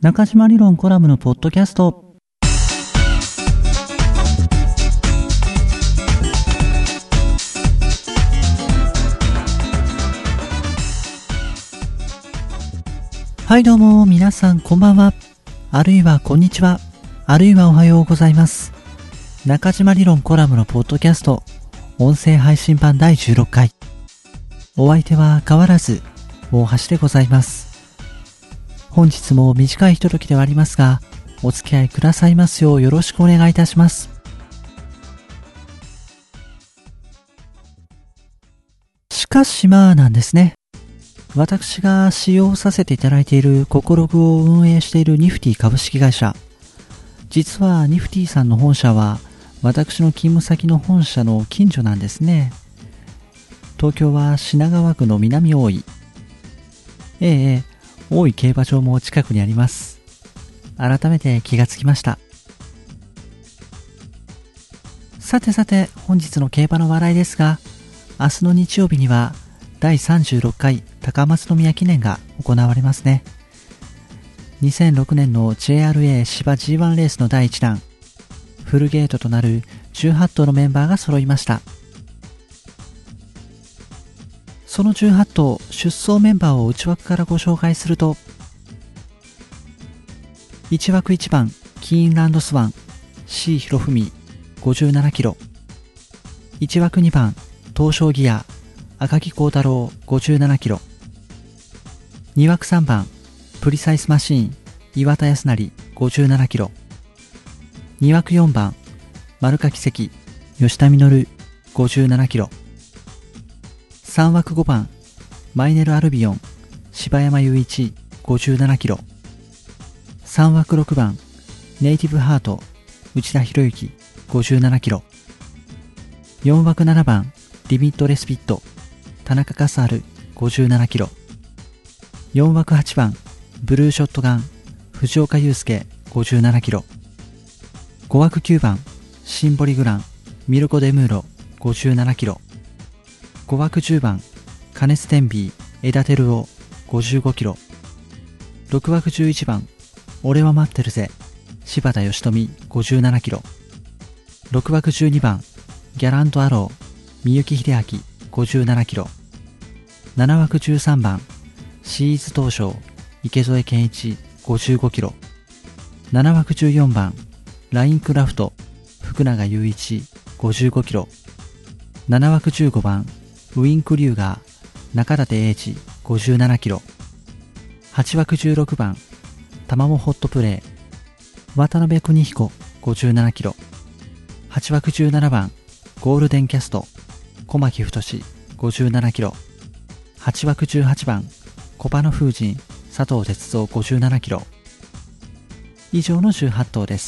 中島理論コラムのポッドキャスト。はい、どうも皆さんこんばんは、あるいはこんにちは、あるいはおはようございます。中島理論コラムのポッドキャスト音声配信版第16回。お相手は変わらず大橋でございます。本日も短いひとときではありますが、お付き合いくださいますようよろしくお願いいたします。しかしなんですね。私が使用させていただいているココログを運営しているニフティ株式会社。実はニフティさんの本社は私の勤務先の本社の近所なんですね。東京は品川区の南大井。大井競馬場も近くにあります。改めて気がつきました。さて本日の競馬の話題ですが、明日の日曜日には第36回高松宮記念が行われますね。2006年の JRA 芝 G1 レースの第1弾、フルゲートとなる18頭のメンバーが揃いました。その18頭出走メンバーを内枠からご紹介すると、1枠1番キーンランドスワン C 博文57キロ、1枠2番東証ギア赤木幸太郎57キロ、2枠3番プリサイスマシーン岩田康成57キロ、2枠4番丸佳奇跡吉田実57キロ、3枠5番マイネルアルビオン柴山雄一57キロ、3枠6番ネイティブハート内田博之57キロ、4枠7番リミットレスピット田中カサール57キロ、4枠8番ブルーショットガン藤岡祐介57キロ、5枠9番シンボリグランミルコ・デムーロ57キロ、5枠10番カネステンビー枝照夫55キロ、6枠11番俺は待ってるぜ柴田義富57キロ、6枠12番ギャラントアロー三幸秀明57キロ、7枠13番シーズ東証池添健一55キロ、7枠14番ラインクラフト福永雄一55キロ、7枠15番ウィンクリューガー中立英二57キロ、8枠16番タマモホットプレイ渡辺邦彦57キロ、8枠17番ゴールデンキャスト小牧太57キロ、8枠18番コパノ風神佐藤哲三57キロ。以上の18頭です。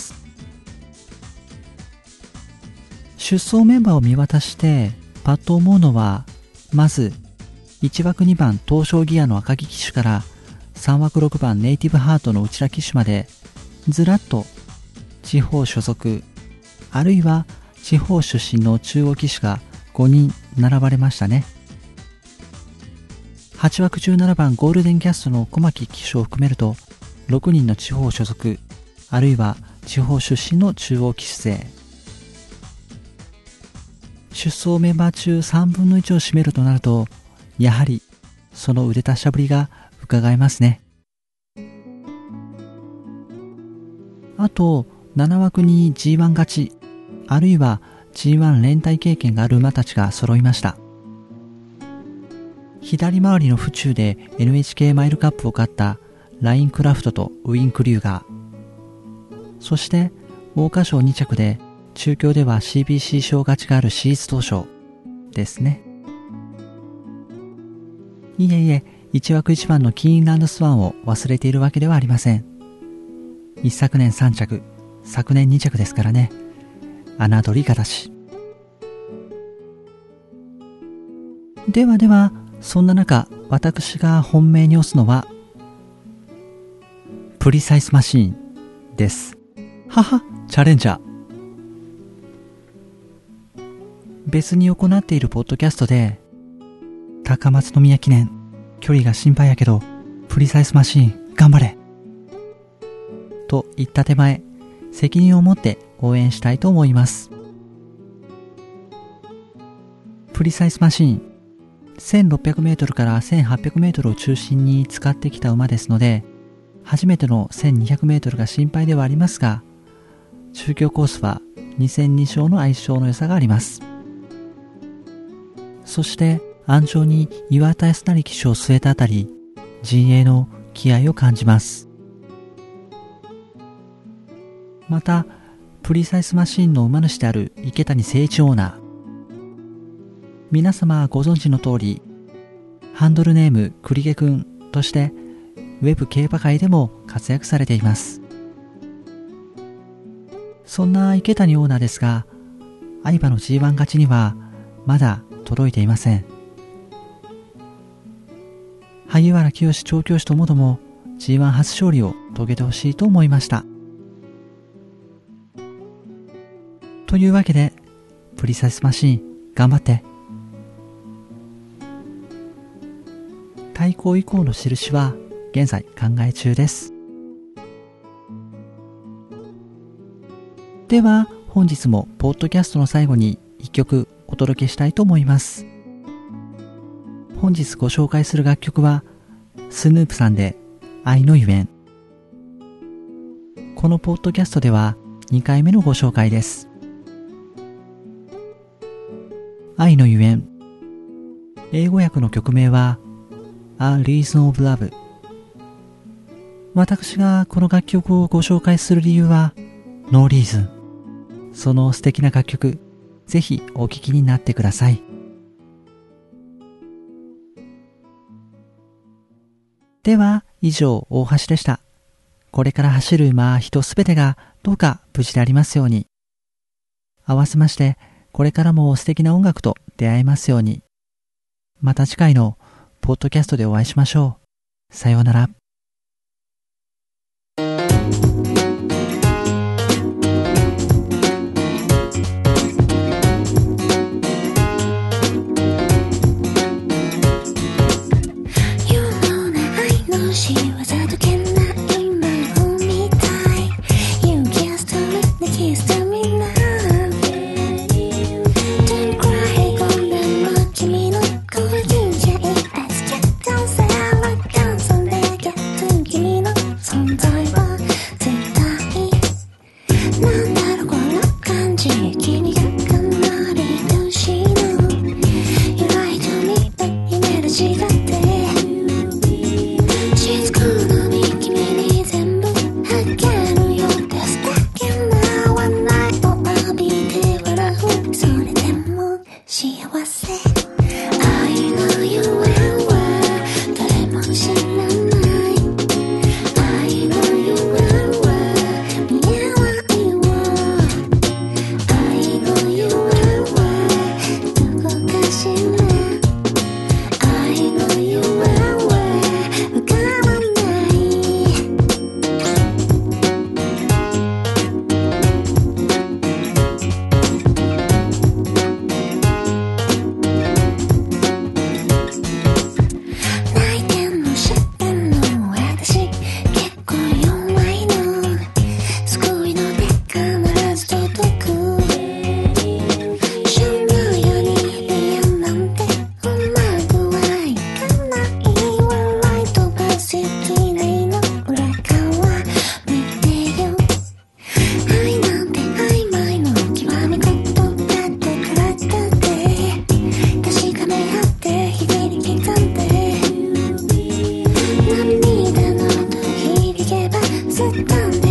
出走メンバーを見渡してパッと思うのは、まず1枠2番東証ギアの赤木騎手から3枠6番ネイティブハートの内田騎手まで、ずらっと地方所属あるいは地方出身の中央騎手が5人並ばれましたね。8枠17番ゴールデンキャストの小牧騎手を含めると6人の地方所属あるいは地方出身の中央騎手勢。出走メンバー中3分の1を占めるとなると、やはりその腕達者ぶりが伺えますね。あと7枠に G1 勝ちあるいは G1 連帯経験がある馬たちが揃いました。左回りの府中で NHK マイルカップを勝ったラインクラフトとウィンクリューガー、そして桜花賞2着で中京では CBC 賞勝ちがあるシーズ東証ですね。1枠1番のキーンランドスワンを忘れているわけではありません。一昨年3着昨年2着ですからね。侮り形。ではそんな中、私が本命に推すのはプリサイスマシーンです。チャレンジャー。別に行っているポッドキャストで、高松宮記念距離が心配やけどプリサイスマシーン頑張れといった手前、責任を持って応援したいと思います。プリサイスマシーン、1600メートルから1800メートルを中心に使ってきた馬ですので、初めての1200メートルが心配ではありますが、中京コースは2戦2勝の相性の良さがあります。そして安城に岩田康成騎手を据えたあたり、陣営の気合を感じます。またプリサイスマシーンの馬主である池谷誠一オーナー、皆様ご存知の通り、ハンドルネームクリゲくんとしてウェブ競馬界でも活躍されています。そんな池谷オーナーですが、愛馬の G1 勝ちにはまだ届いていません。萩原清調教師ともども G1 初勝利を遂げてほしいと思いました。というわけで、プリサイスマシーン頑張って。対抗以降の印は現在考え中です。では本日もポッドキャストの最後に一曲お届けしたいと思います。本日ご紹介する楽曲はスヌープさんで愛のゆえん。このポッドキャストでは2回目のご紹介です。愛のゆえん、英語訳の曲名は A Reason of Love。 私がこの楽曲をご紹介する理由は No Reason。 その素敵な楽曲、ぜひお聴きになってください。では以上、大橋でした。これから走る馬、人すべてがどうか無事でありますように。合わせましてこれからも素敵な音楽と出会えますように。また次回のポッドキャストでお会いしましょう。さようなら。 Sit down.